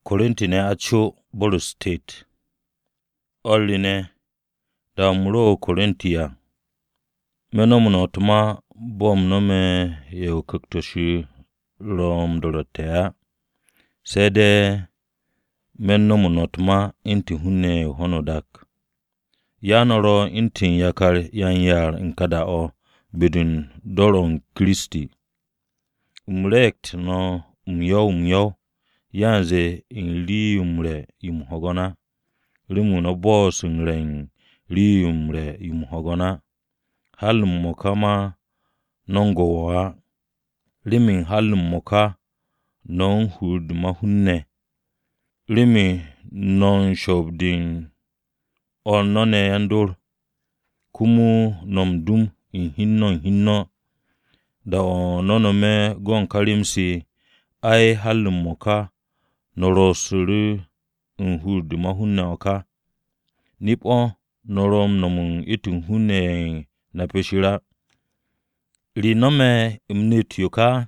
Korintine acho Bolu State. Oline da muro Korintia. Menom notma bom nome ye kaktoshi rom dorotea. Sede menom notma inti hunne honodak. Yanoro inti yakar yanyar inkada o bidun doron Kristi. Umrekt no umyo yanze inli umre imhogona. Rimu no boss ngren li umre imhogona. Halum mokama nongowa. Rimin halum moka non hud mahunne. Rimi non shobdin onone yandur. Kumu nomdum in hinno. Da onono me gon kalimsi ai halum moka norosuru hud mahunne oka. Nipo norom nomun itun hunne na peshira. Rinome imnetioka.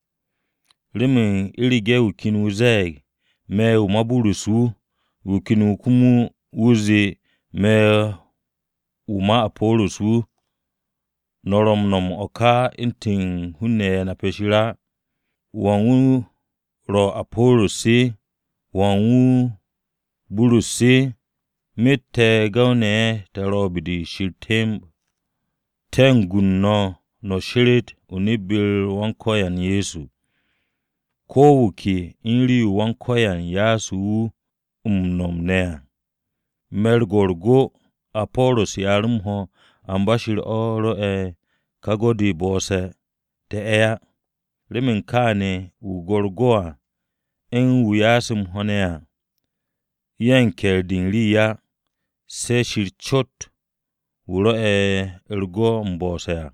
Rimi ilige ukinu uzeg me umaburusu ukinu kumu uzi me uma apolusu norom nom oka intin hunne na peshira. Wangu ro apolusi wangu burusi mitte gaune tero bidi shirtem tengunno no shirit unibil wankoyan Yesu. Kowuki inri wankoyan Yasu umnomnea. Mergorgo Apolos yarumho ambashir oro kagodi bose te eya. Rimin kane ugorgoa en wuyasum honea. Yanker dinriya se shirchot wuro ergo mbosea.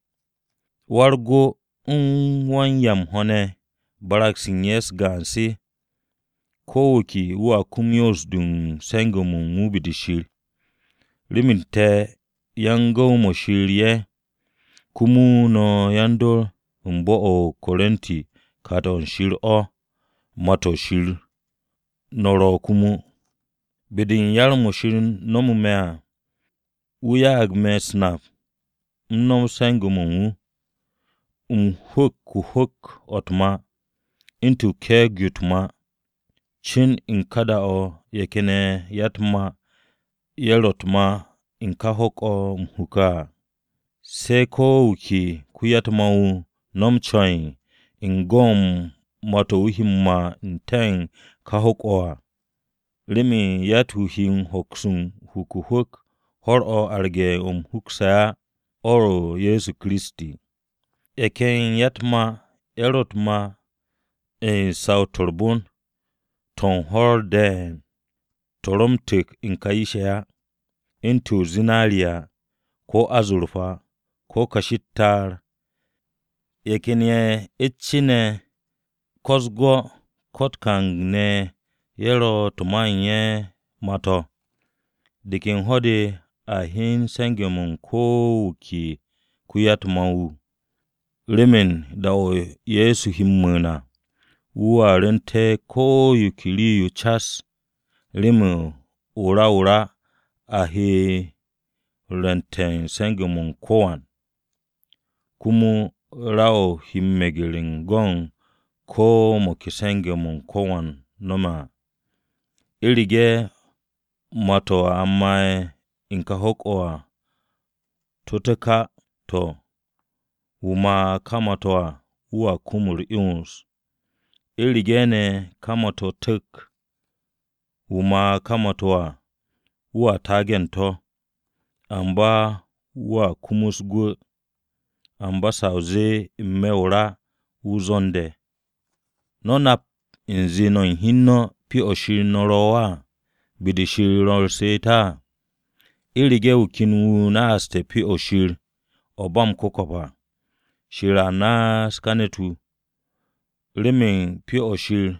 Wargo wanyam hone barak sinyes gansi. Kowuki wa kumyos dun sengomu mubidishir. Rimin te yango moshirye kumu no yando mbo o Korinti katon shir o mato shir noro kumu. Bidin yar moshir nomu mea uya agme snap mnom sengomu huk otma into ke gyutma chin inkada o yekene yatma yerotma inkahok o mhuka. Seko uki kuyatma nomchoin ingom mato uhimma inteng kahok o. Rimi yatuhin hoksun hukuhuk hor o arge huksaya oro Yesu Kristi. Eken yatma erotma sautorbun ton hor den toromtik inkaishaya into zinariya ko azurfa ko kashittar. Ekenye etchine kosgo kotkang ne yero tumanye mato. Dikin hode ahin sengemun ko ki kuyatmau. Rimin da o Yesu himmuna. Uwa rente ko yukili yuchas. Rimu ura ahi renten sengemun kowan. Kumu rao himmegiling gong ko mokisengemun kowan noma. Ilige mato amae inkahok oa toteka to uma kamatoa uwa kumur iuns. Iligene kamato tuk uma kamatoa uwa tagento amba uwa kumusgu amba sauze imeura uzonde. Nonap inzino hinno pi oshinorowa bidishirol seta. Ilige ukinu naaste pi oshir obam kokopa. Shirana skanetu. Rimin pi oshir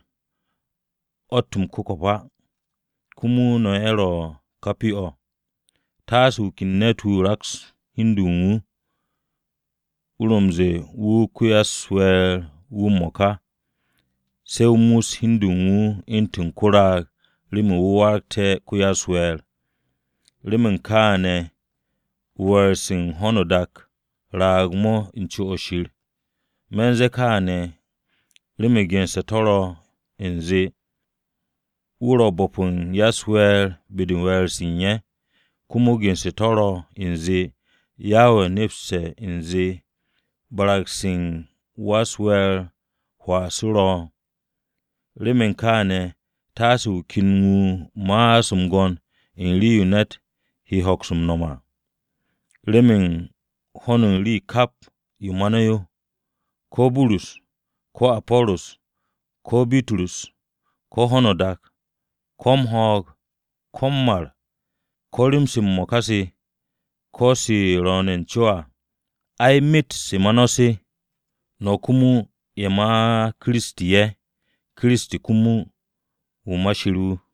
otum kokopa. Kumu no ero kapio. Tasu kinetu raks hindungu. Urumze kuyaswe moka. Seu mus hindungu intin kura limu warte kuyaswel. Limin kane wersin honodak ragmo inchi oshir. Menze kane limi gense toro inzi. Uro bopun yaswel bidin wersinye. Kumu gense toro inzi. Yawe nipse inzi. Baraksin waswel hwasuro. Limin kane tasu kingu maasum gon in liyunet hi hoksum noma. Limin honun li kap yumanayo. Ko Bulus, ko Apollos, ko Bitrus, ko Honodak, ko Mhog, ko Mar, ko limsim mokasi, ko si ronen chua. Ai mit si manosi, no kumu yema Kristi kumu umashiru